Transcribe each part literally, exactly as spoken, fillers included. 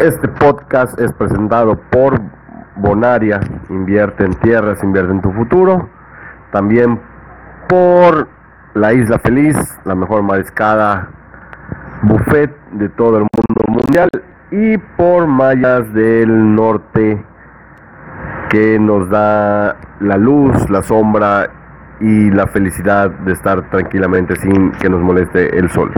Este podcast es presentado por Bonaria, invierte en tierras, invierte en tu futuro. También por La Isla Feliz, la mejor mariscada buffet de todo el mundo mundial. Y por Mayas del Norte, que nos da la luz, la sombra y la felicidad de estar tranquilamente sin que nos moleste el sol.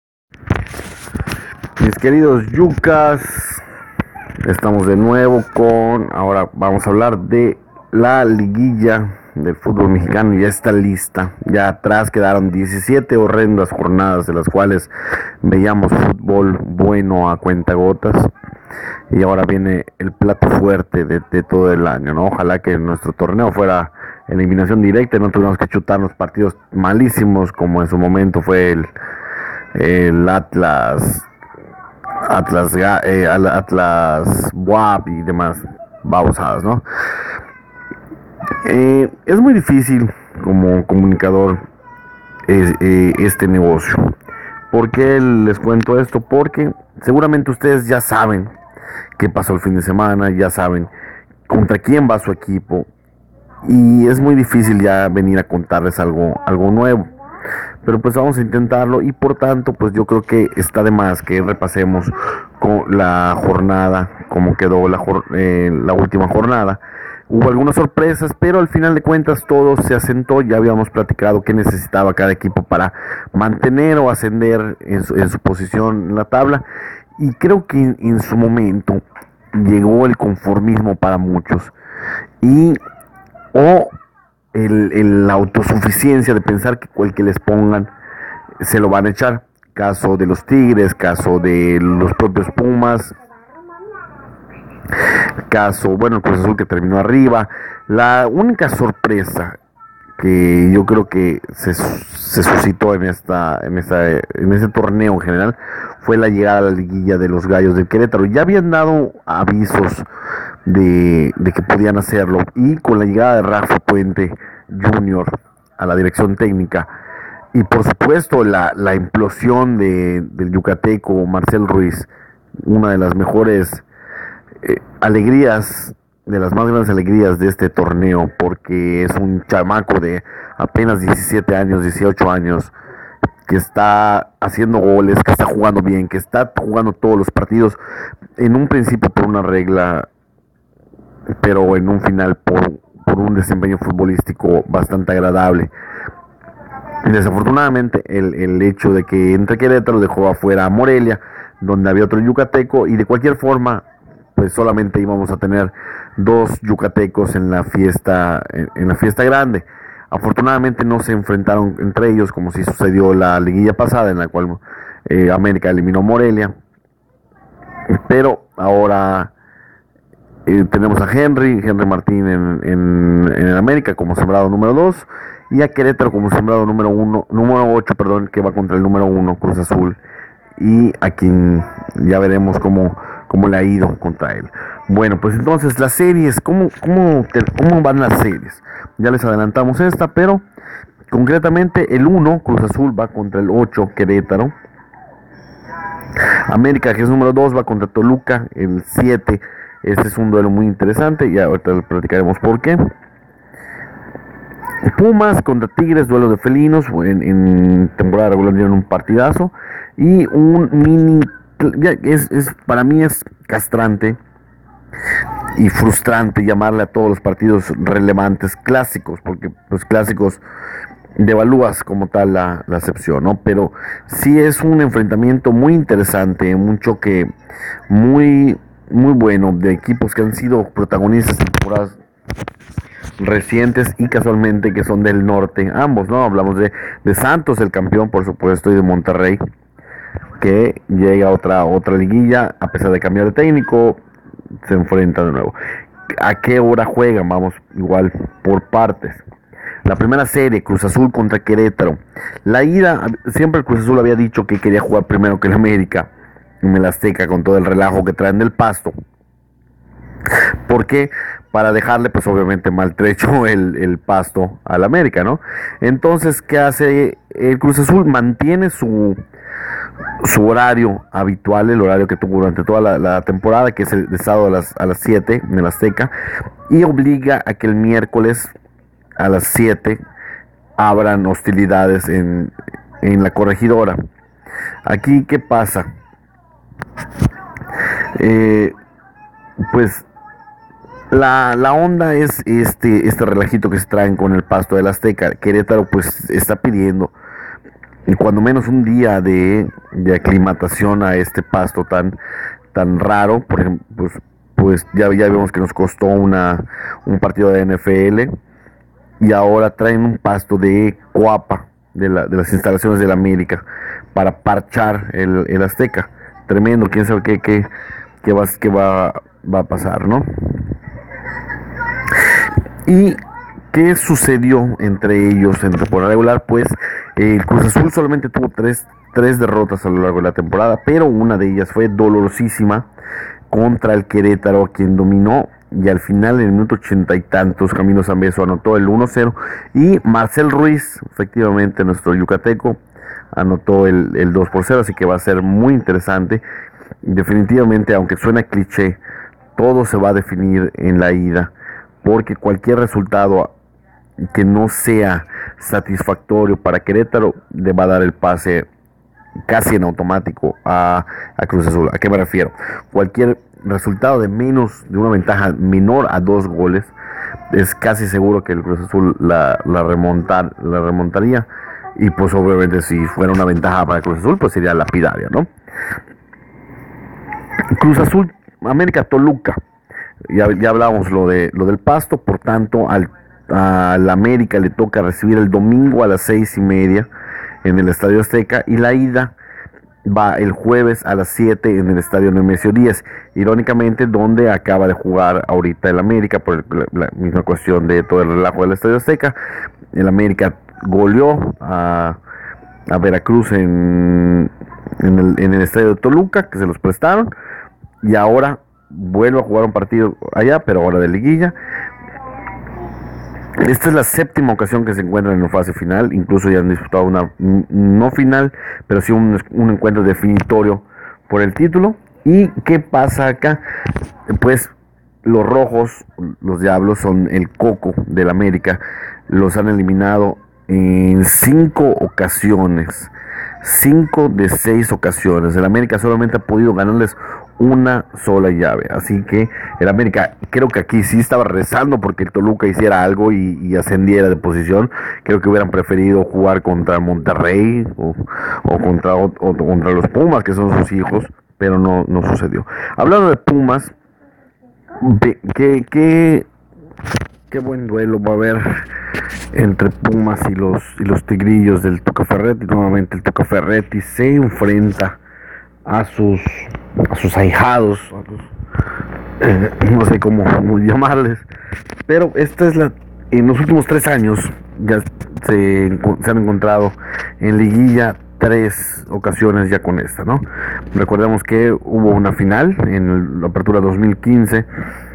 Mis queridos yucas, estamos de nuevo con, ahora vamos a hablar de la liguilla del fútbol mexicano. Ya está lista, ya atrás quedaron diecisiete horrendas jornadas de las cuales veíamos fútbol bueno a cuentagotas, y ahora viene el plato fuerte de, de todo el año, ¿no? Ojalá que nuestro torneo fuera eliminación directa y no tuviéramos que chutarnos partidos malísimos como en su momento fue el, el Atlas Atlas, eh, Atlas, B U A P y demás babosadas, ¿no? Eh, es muy difícil como comunicador eh, eh, este negocio. ¿Por qué les cuento esto? Porque seguramente ustedes ya saben qué pasó el fin de semana, ya saben contra quién va su equipo, y es muy difícil ya venir a contarles algo, algo nuevo. Pero pues vamos a intentarlo, y por tanto pues yo creo que está de más que repasemos con la jornada, cómo quedó la, eh, la última jornada. Hubo algunas sorpresas, pero al final de cuentas todo se asentó. Ya habíamos platicado qué necesitaba cada equipo para mantener o ascender en su, en su posición en la tabla, y creo que en, en su momento llegó el conformismo para muchos, y o El, el, la autosuficiencia de pensar que cualquier que les pongan se lo van a echar. Caso de los Tigres, caso de los propios Pumas, caso, bueno, el Cruz Azul que terminó arriba. La única sorpresa que yo creo que se, se suscitó en esta, en esta, en este torneo en general fue la llegada a la liguilla de los Gallos del Querétaro. Ya habían dado avisos de, de que podían hacerlo, y con la llegada de Rafa Puente junior a la dirección técnica, y por supuesto la, la implosión de, del yucateco Marcel Ruiz, una de las mejores eh, alegrías, de las más grandes alegrías de este torneo, porque es un chamaco de apenas diecisiete años, dieciocho años, que está haciendo goles, que está jugando bien, que está jugando todos los partidos, en un principio por una regla, pero en un final por, por un desempeño futbolístico bastante agradable. Desafortunadamente el, el hecho de que entre Querétaro dejó afuera a Morelia, donde había otro yucateco, y de cualquier forma pues solamente íbamos a tener dos yucatecos en la fiesta, en, en la fiesta grande. Afortunadamente no se enfrentaron entre ellos como si sucedió la liguilla pasada, en la cual eh, América eliminó Morelia. Pero ahora eh, tenemos a Henry, Henry Martín en, en, en el América como sembrado número dos, y a Querétaro como sembrado número uno, número ocho, perdón, que va contra el número uno, Cruz Azul, y a quien ya veremos cómo, cómo le ha ido contra él. Bueno, pues entonces las series, ¿cómo, cómo, cómo van las series? Ya les adelantamos esta, pero concretamente el uno, Cruz Azul, va contra el ocho, Querétaro. América, que es número dos, va contra Toluca, el siete. Este es un duelo muy interesante, y ahorita platicaremos por qué. Pumas contra Tigres, duelo de felinos, en, en temporada regular dieron un partidazo, y un mini, es, es, para mí es castrante y frustrante llamarle a todos los partidos relevantes clásicos, porque los clásicos devalúas como tal la, la acepción, ¿no? Pero sí es un enfrentamiento muy interesante, un choque muy, muy bueno de equipos que han sido protagonistas en temporadas recientes, y casualmente que son del norte, ambos, ¿no? Hablamos de, de Santos, el campeón, por supuesto, y de Monterrey, que llega a otra, otra liguilla, a pesar de cambiar de técnico, se enfrenta de nuevo. ¿A qué hora juegan? Vamos igual por partes. La primera serie, Cruz Azul contra Querétaro. La ida, siempre el Cruz Azul había dicho que quería jugar primero que el América en el Azteca, con todo el relajo que traen del Pasto. ¿Por qué? Para dejarle pues obviamente maltrecho el, el Pasto al América, ¿no? Entonces, ¿qué hace el Cruz Azul? Mantiene su su horario habitual, el horario que tuvo durante toda la, la temporada, que es el de sábado a las, a las siete en el Azteca, y obliga a que el miércoles a las siete abran hostilidades en, en la Corregidora. Aquí, ¿qué pasa? Eh, pues la, la onda es este, este relajito que se traen con el pasto del Azteca. Querétaro pues está pidiendo cuando menos un día de, de aclimatación a este pasto tan, tan raro. Por ejemplo, pues, pues ya, ya vemos que nos costó una, un partido de N F L, y ahora traen un pasto de Coapa, de, la, de las instalaciones de la América, para parchar el, el Azteca. Tremendo, quién sabe qué, qué, qué, va, qué va, va a pasar, ¿no? Y ¿qué sucedió entre ellos en temporada regular? Pues eh, el Cruz Azul solamente tuvo tres, tres derrotas a lo largo de la temporada, pero una de ellas fue dolorosísima contra el Querétaro, quien dominó, y al final en el minuto ochenta y tantos Camilo Zambeso anotó el uno cero, y Marcel Ruiz, efectivamente nuestro yucateco, anotó el, el dos por cero, así que va a ser muy interesante. Definitivamente, aunque suena cliché, todo se va a definir en la ida, porque cualquier resultado que no sea satisfactorio para Querétaro le va a dar el pase casi en automático a, a Cruz Azul. ¿A qué me refiero? Cualquier resultado de menos, de una ventaja menor a dos goles, es casi seguro que el Cruz Azul la, la, remontar, la remontaría. Y pues obviamente si fuera una ventaja para Cruz Azul, pues sería lapidaria, ¿no? Cruz Azul, América Toluca. Ya, ya hablábamos lo, de, lo del pasto, por tanto al, al América le toca recibir el domingo a las seis y media en el Estadio Azteca, y la ida va el jueves a las siete en el Estadio Nemesio Díaz, irónicamente donde acaba de jugar ahorita el América, por la, la misma cuestión de todo el relajo del Estadio Azteca. El América goleó a, a Veracruz en, en, el, en el Estadio de Toluca, que se los prestaron, y ahora vuelve a jugar un partido allá, pero ahora de liguilla. Esta es la séptima ocasión que se encuentran en la fase final, incluso ya han disputado una, no final, pero sí un, un encuentro definitorio por el título. ¿Y qué pasa acá? Pues los rojos, los diablos, son el coco del América, los han eliminado en cinco ocasiones, cinco de seis ocasiones. El América solamente ha podido ganarles una sola llave, así que el América creo que aquí sí estaba rezando porque el Toluca hiciera algo y, y ascendiera de posición. Creo que hubieran preferido jugar contra Monterrey o, o, contra, o, o contra los Pumas, que son sus hijos, pero no, no sucedió. Hablando de Pumas, qué, qué, qué buen duelo va a haber entre Pumas y los, y los Tigrillos del Tuca Ferretti. Nuevamente el Tuca Ferretti se enfrenta a sus a sus ahijados, a los, eh, no sé cómo, cómo llamarles, pero esta es la, en los últimos tres años ya se, se han encontrado en liguilla tres ocasiones ya con esta, ¿no? Recordemos que hubo una final en la apertura dos mil quince,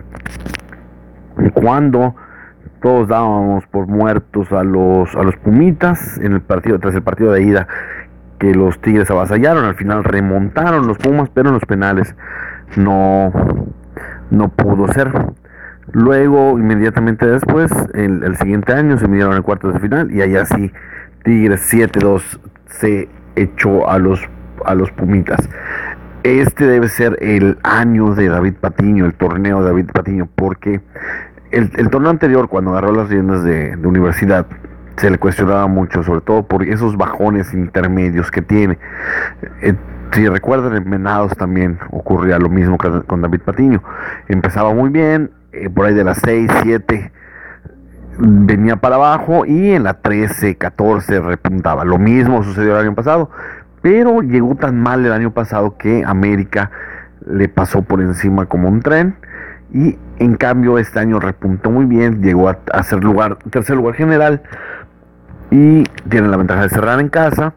cuando todos dábamos por muertos a los a los Pumitas en el partido, tras el partido de ida, que los Tigres avasallaron. Al final remontaron los Pumas, pero en los penales no, no pudo ser. Luego, inmediatamente después, el, el siguiente año se midieron en cuartos de final, y allá sí, Tigres siete dos se echó a los, a los Pumitas. Este debe ser el año de David Patiño, el torneo de David Patiño, porque el, el torneo anterior, cuando agarró las riendas de, de Universidad, se le cuestionaba mucho, sobre todo por esos bajones intermedios que tiene. Eh, si recuerdan, en Venados también ocurría lo mismo con, con David Patiño. Empezaba muy bien, eh, por ahí de las seis, siete venía para abajo, y en la trece, catorce repuntaba. Lo mismo sucedió el año pasado, pero llegó tan mal el año pasado que América le pasó por encima como un tren, y en cambio este año repuntó muy bien, llegó a, a ser lugar, tercer lugar general, y tienen la ventaja de cerrar en casa,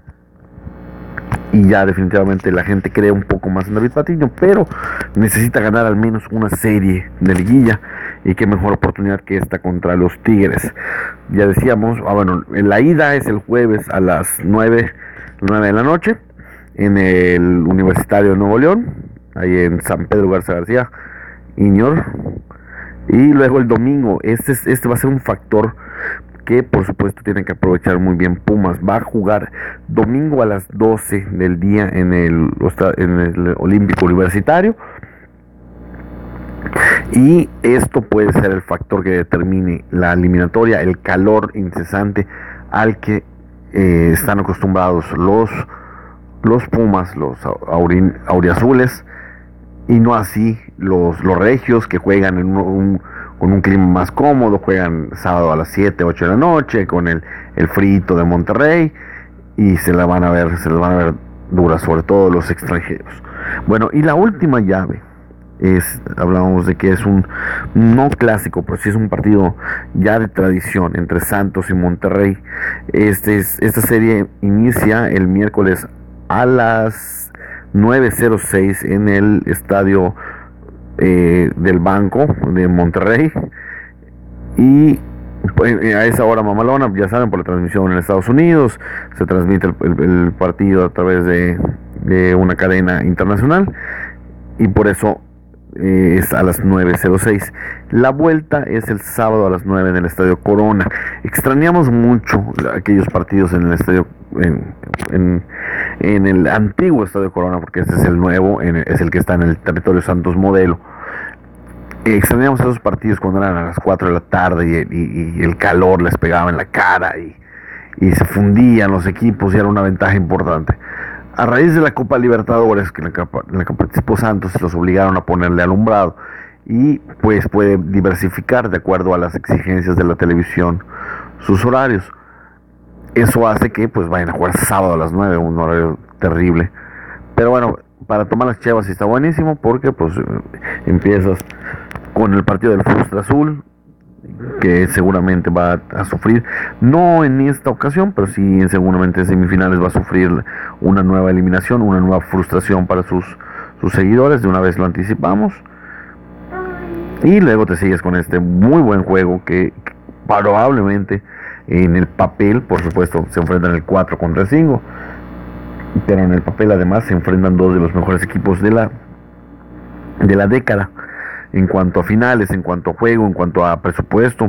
y ya definitivamente la gente cree un poco más en David Patiño, pero necesita ganar al menos una serie de liguilla, y qué mejor oportunidad que esta contra los Tigres. Ya decíamos, ah, bueno, la ida es el jueves a las nueve, nueve de la noche, en el Universitario de Nuevo León, ahí en San Pedro Garza García, Iñor. Y luego el domingo, este, este va a ser un factor que por supuesto tienen que aprovechar muy bien Pumas. Va a jugar domingo a las doce del día en el, en el Olímpico Universitario. Y esto puede ser el factor que determine la eliminatoria, el calor incesante al que eh, están acostumbrados los, los Pumas, los aurin, auriazules, y no así los, los regios, que juegan en un, un, con un clima más cómodo, juegan sábado a las siete, ocho de la noche, con el, el frito de Monterrey, y se la van a ver, se la van a ver duras, sobre todo los extranjeros. Bueno, y la última llave es, hablábamos de que es un no clásico, pero sí es un partido ya de tradición entre Santos y Monterrey. Este es, esta serie inicia el miércoles a las nueve cero seis en el estadio eh, del Banco de Monterrey, y pues, a esa hora mamalona, ya saben, por la transmisión en Estados Unidos se transmite el, el, el partido a través de, de una cadena internacional, y por eso eh, es a las nueve cero seis. La vuelta es el sábado a las nueve en el Estadio Corona. Extrañamos mucho aquellos partidos en el estadio, en, en, en el antiguo Estadio Corona, porque este es el nuevo, en, es el que está en el territorio Santos Modelo. Eh, extrañamos esos partidos cuando eran a las cuatro de la tarde y, y, y el calor les pegaba en la cara y, y se fundían los equipos y era una ventaja importante. A raíz de la Copa Libertadores, que en la que, en la que participó Santos, los obligaron a ponerle alumbrado, y pues puede diversificar de acuerdo a las exigencias de la televisión sus horarios. Eso hace que pues vayan a jugar sábado a las nueve, un horario terrible. Pero bueno, para tomar las chevas sí está buenísimo, porque pues empiezas con el partido del Frustra Azul, que seguramente va a sufrir, no en esta ocasión, pero sí seguramente en semifinales va a sufrir una nueva eliminación, una nueva frustración para sus, sus seguidores. De una vez lo anticipamos. Y luego te sigues con este muy buen juego que probablemente en el papel, por supuesto, se enfrentan el cuatro contra cinco, pero en el papel además se enfrentan dos de los mejores equipos de la, de la década, en cuanto a finales, en cuanto a juego, en cuanto a presupuesto,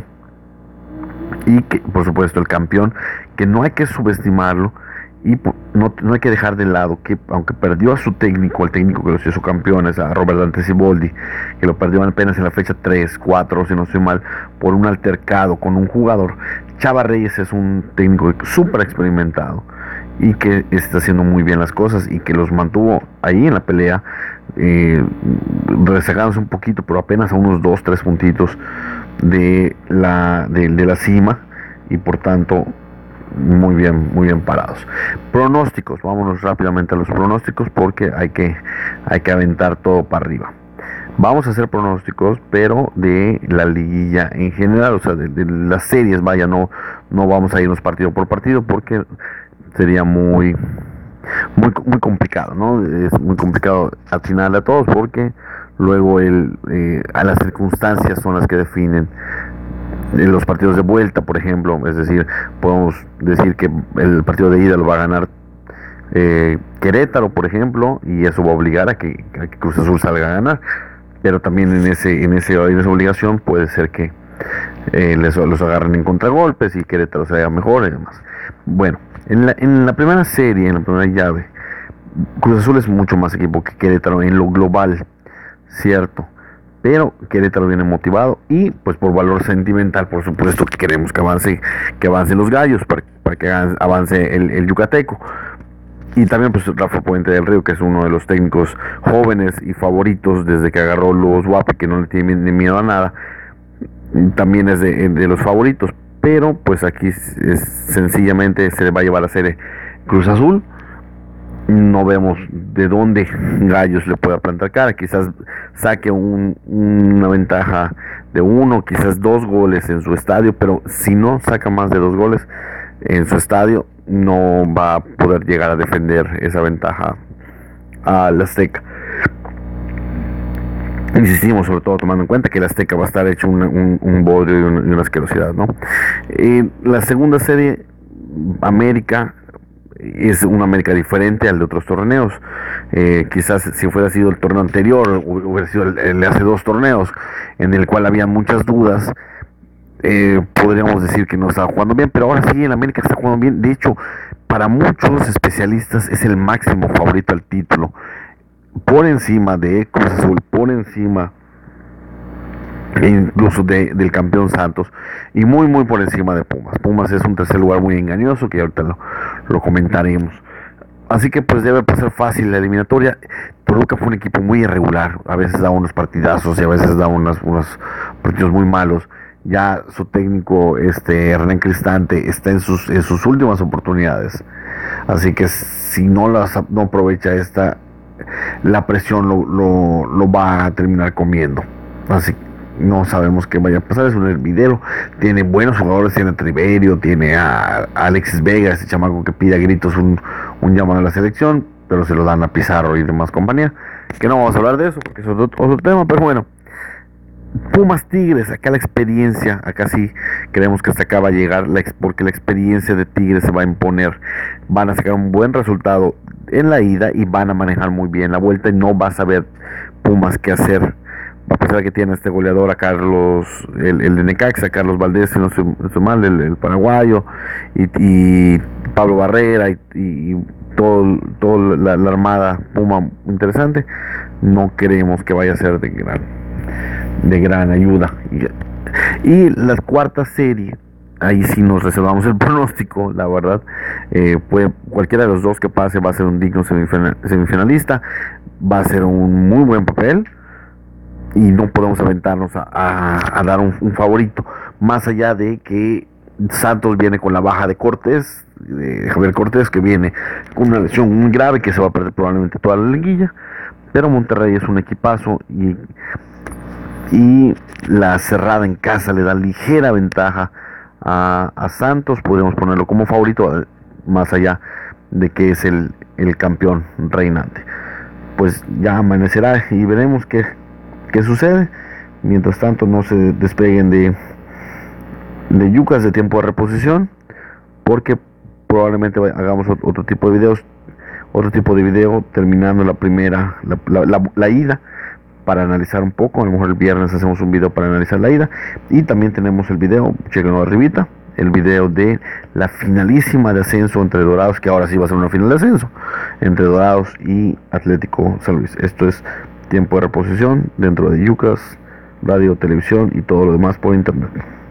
y que por supuesto el campeón, que no hay que subestimarlo, y no, no hay que dejar de lado que aunque perdió a su técnico, el técnico que los hizo campeones, a Robert Dante Siboldi, que lo perdió apenas en la fecha tres, cuatro, si no estoy mal, por un altercado con un jugador, Chava Reyes es un técnico súper experimentado y que está haciendo muy bien las cosas y que los mantuvo ahí en la pelea, eh, rezagándose un poquito, pero apenas a unos dos, tres puntitos de la, de, de la cima, y por tanto muy bien, muy bien parados. Pronósticos, vámonos rápidamente a los pronósticos, porque hay que, hay que aventar todo para arriba. Vamos a hacer pronósticos, pero de la liguilla en general, o sea, de, de las series, vaya, no, no vamos a irnos partido por partido, porque sería muy, muy, muy complicado, ¿no? Es muy complicado atinarle a todos, porque luego el, eh, a las circunstancias son las que definen en los partidos de vuelta, por ejemplo. Es decir, podemos decir que el partido de ida lo va a ganar eh, Querétaro, por ejemplo, y eso va a obligar a que, a que Cruz Azul salga a ganar, pero también en ese en ese en esa obligación puede ser que eh, les, los agarren en contragolpes y Querétaro se haga mejor y demás. Bueno, en la, en la primera serie, en la primera llave, Cruz Azul es mucho más equipo que Querétaro en lo global, cierto, pero Querétaro viene motivado, y pues por valor sentimental, por supuesto, que queremos que avance, que avancen los gallos, para, para que avance el, el yucateco. Y también pues Rafa Puente del Río, que es uno de los técnicos jóvenes y favoritos desde que agarró los Guapi, que no le tiene ni miedo a nada, también es de, de los favoritos. Pero pues aquí es, es, sencillamente se le va a llevar la serie Cruz Azul. No vemos de dónde Gallos le pueda plantar cara. Quizás saque un, una ventaja de uno, quizás dos goles en su estadio, pero si no saca más de dos goles en su estadio, no va a poder llegar a defender esa ventaja al Azteca. Insistimos, sobre todo tomando en cuenta que el Azteca va a estar hecho un, un, un bodrio y una, y una asquerosidad, ¿no? Eh, la segunda serie, América es un América diferente al de otros torneos. Eh, quizás si fuera sido el torneo anterior, hubiera sido el, el de hace dos torneos, en el cual había muchas dudas, eh, podríamos decir que no estaba jugando bien, pero ahora sí el América está jugando bien. De hecho, para muchos especialistas es el máximo favorito al título, por encima de Cruz Azul, por encima incluso de, del campeón Santos, y muy muy por encima de Pumas. Pumas es un tercer lugar muy engañoso, que ahorita lo, lo comentaremos. Así que pues debe pasar fácil la eliminatoria. Toluca fue un equipo muy irregular, a veces da unos partidazos y a veces da unos, unos partidos muy malos. Ya su técnico, este Hernán Cristante, está en sus, en sus últimas oportunidades, así que si no las no aprovecha esta, la presión lo, lo, lo va a terminar comiendo. Así que no sabemos qué vaya a pasar. Es un hervidero, tiene buenos jugadores, tiene a Triverio, tiene a, a Alexis Vega, ese chamaco que pide a gritos un, un llamado a la selección, pero se lo dan a Pizarro y demás compañía, que no vamos a hablar de eso porque es otro, otro tema. Pero bueno, Pumas Tigres, acá la experiencia, acá sí creemos que hasta acá va a llegar, la, porque la experiencia de Tigres se va a imponer. Van a sacar un buen resultado en la ida y van a manejar muy bien la vuelta, y no va a saber Pumas qué hacer. A pesar de que tiene este goleador a Carlos, el, el de Necaxa, Carlos Valdés, si no estoy mal, el, el paraguayo, y, y Pablo Barrera, y, y todo, todo la, la armada Puma interesante, no creemos que vaya a ser de gran, de gran ayuda. Y, y la cuarta serie, ahí sí nos reservamos el pronóstico, la verdad. Eh, puede, cualquiera de los dos que pase va a ser un digno semifinal, semifinalista, va a ser un muy buen papel, y no podemos aventarnos a, a, a dar un, un favorito, más allá de que Santos viene con la baja de Cortés, de Javier Cortés, que viene con una lesión muy grave, que se va a perder probablemente toda la liguilla. Pero Monterrey es un equipazo, y, y la cerrada en casa le da ligera ventaja a, a Santos. Podemos ponerlo como favorito, más allá de que es el, el campeón reinante. Pues ya amanecerá y veremos qué ¿Qué sucede? Mientras tanto, no se despeguen de, de yucas de tiempo de reposición, porque probablemente hagamos otro tipo de videos, otro tipo de video terminando la primera, la, la, la, la ida, para analizar un poco. A lo mejor el viernes hacemos un video para analizar la ida, y también tenemos el video, chequenlo arribita, el video de la finalísima de ascenso entre Dorados, que ahora sí va a ser una final de ascenso, entre Dorados y Atlético San Luis. Esto es tiempo de reposición dentro de Yucas, radio, televisión y todo lo demás por internet.